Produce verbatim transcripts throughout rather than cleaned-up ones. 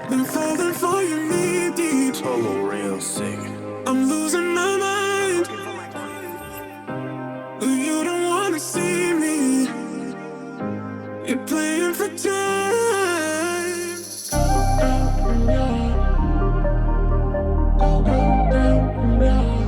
Been falling for you knee deep. Solo real sick. I'm losing my mind. You don't wanna see me. You're playing for time. Go down, down, yeah.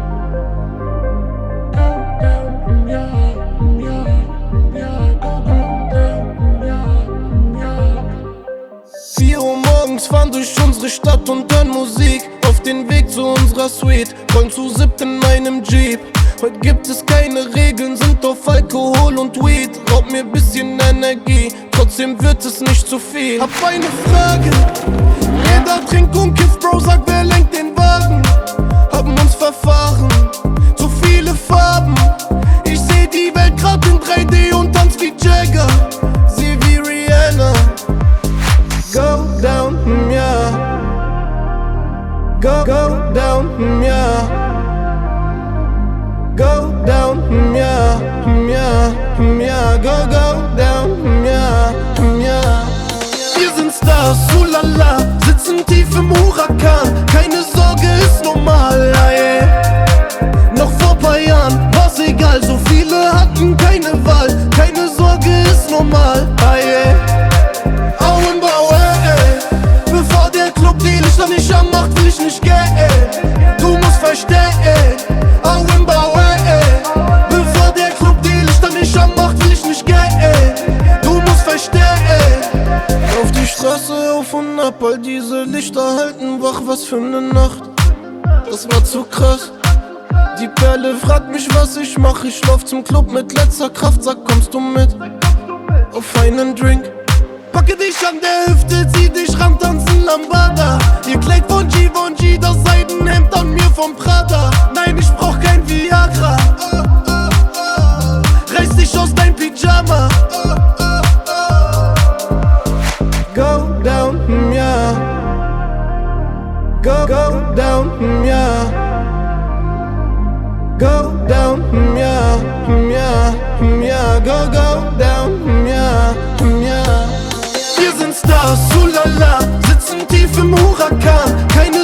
Go down, yeah, yeah, yeah. Go down, yeah, yeah. Vier Uhr morgens fahren durch unsere Stadt und hören Musik. Auf den Weg zu unserer Suite, rollen zu siebt in meinem Jeep. Heute gibt es keine Regeln, sind auf Alkohol und Weed. Raubt mir bisschen Energie, trotzdem wird es nicht zu viel. Hab eine Frage, jeder trinkt und kifft, Bro, sag, wer lenkt den Wagen? Haben uns verfahren, zu viele Farben. Ich seh die Welt grad in drei D und tanz wie Jagger, sie wie Rihanna. Go down, mm, yeah. Go, go down, mm, yeah. Go down, mm, yeah, mm, yeah, mm, yeah. Go, go down, mm, yeah, mm, yeah. Wir sind Stars, oh la la, sitzen tief im Hurakan. Keine Sorge, ist normal, ah, yeah. Noch vor paar Jahren war's egal, so viele hatten keine Wahl. Keine Sorge, ist normal, ah, yeah. Auenbauer, ey. Bevor der Club die Lichter nicht anmacht, will ich nicht gehen. Du musst verstehen, Auenbauer, ey. Bevor der Club die Lichter nicht anmacht, will ich nicht gehen. Du musst verstehen. Auf die Straße auf und ab, all diese Lichter halten wach, was für ne Nacht. Das war zu krass. Die Perle fragt mich, was ich mach. Ich lauf zum Club mit letzter Kraft, sag, kommst du mit? Auf einen Drink. Packe dich an der Hüfte, zieh dich ran, tanzen Lambada. Ihr Kleid von Givenchy, das Seidenhemd an mir vom Prada. Nein, ich brauch kein Viagra. Reiß dich aus dein Pyjama. Go down, mm, yeah. Go, go down, mm, yeah. Go down, mm, yeah, mm, yeah, mm, yeah. Go, go down, mm, yeah, mm, yeah. Wir sind Stars, oh la la, sitzen tief im Hurakan. Keine